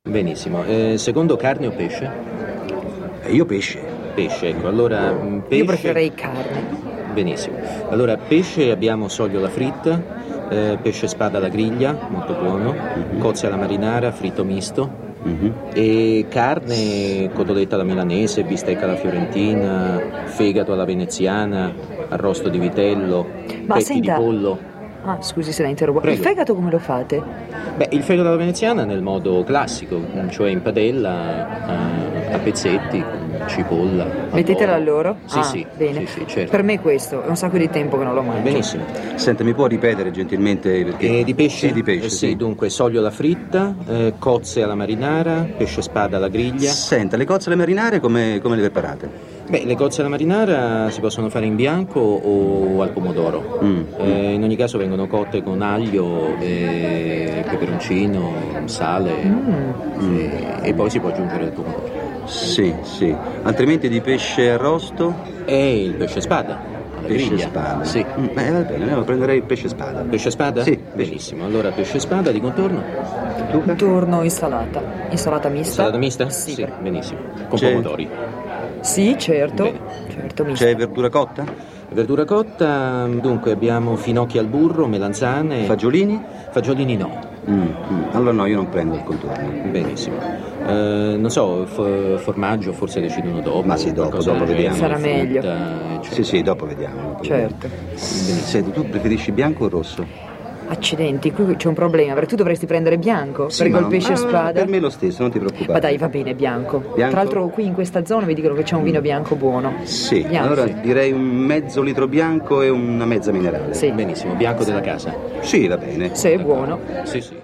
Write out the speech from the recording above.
Benissimo. Secondo, carne o pesce? Io pesce. Pesce, ecco. Allora, pesce. Io preferirei carne. Benissimo. Allora, pesce abbiamo sogliola fritta, pesce spada alla griglia, molto buono, cozze alla marinara, fritto misto. E carne, cotoletta alla milanese, bistecca alla fiorentina, fegato alla veneziana, arrosto di vitello, Ma petti di senta. pollo. Ah, scusi se la interrompo. Prego. Il fegato come lo fate? Beh, il fegato alla veneziana nel modo classico, cioè in padella, a pezzetti, con cipolla. Mettetelo a loro? Sì, Ah, sì. bene. Sì, certo. Per me questo, è un sacco di tempo che non lo mangio. Benissimo. Senta, mi può ripetere gentilmente perché... Di pesce? Sì, di pesce, Sì, dunque sogliola fritta, cozze alla marinara, pesce spada alla griglia. Senta, le cozze alle marinare come le preparate? Beh, le cozze alla marinara si possono fare in bianco o al pomodoro. In ogni caso vengono cotte con aglio, peperoncino, sale e poi si può aggiungere il pomodoro. Sì, sì. Altrimenti di pesce arrosto? E il pesce spada alla Pesce griglia. spada. Sì. Va bene, allora prenderei il pesce spada. Pesce spada? Sì. Benissimo. Allora pesce spada di contorno? Contorno insalata. Insalata mista? Salata mista? Sì. Benissimo. Con C'è- pomodori. Sì, certo. Bene. Certo, mista. C'è verdura cotta? Verdura cotta, dunque abbiamo finocchi al burro, melanzane. Fagiolini? Fagiolini no. Allora no, io non prendo il contorno. Benissimo. Non so, formaggio forse decidono dopo. Ma sì, dopo qualcosa del vediamo. genere, Sarà meglio. eccetera. Sì, dopo vediamo. Certo. Senti, tu preferisci bianco o rosso? Accidenti, qui c'è un problema, perché tu dovresti prendere bianco, Sì, perché ma col pesce spada... Per me è lo stesso, non ti preoccupare. Ma dai, va bene, bianco. Bianco? Tra l'altro qui in questa zona mi dicono che c'è un vino bianco buono. Sì, Bianco. allora direi un mezzo litro bianco e una mezza minerale. Sì. Benissimo, bianco della casa. Sì, va bene. Se è buono. Sì, sì.